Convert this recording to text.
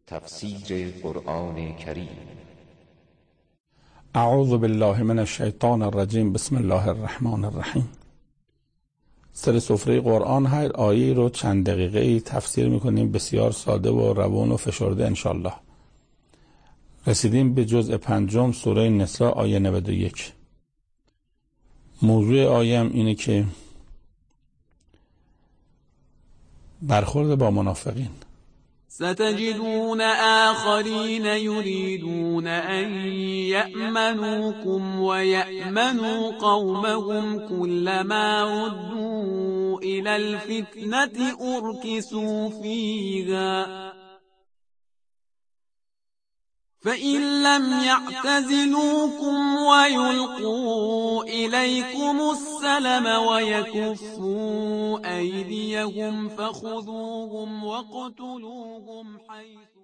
تفسیر قرآن کریم. اعوذ بالله من الشیطان الرجیم. بسم الله الرحمن الرحیم. سر سفره قرآن هر آیه رو چند دقیقه تفسیر میکنیم، بسیار ساده و روان و فشرده انشالله. رسیدیم به جزء 5 سوره نساء آیه 91. موضوع آیه هم اینه که برخورد با منافقین. ستجدون آخرین یریدون ان یأمنوکم و یأمنوا قومهم كلما ردوا الى الفتنة ارکسوا فیها فإن لم يعتزلوكم ويلقوا إليكم السلم ويكفوا أيديهم فخذوهم واقتلوهم حيث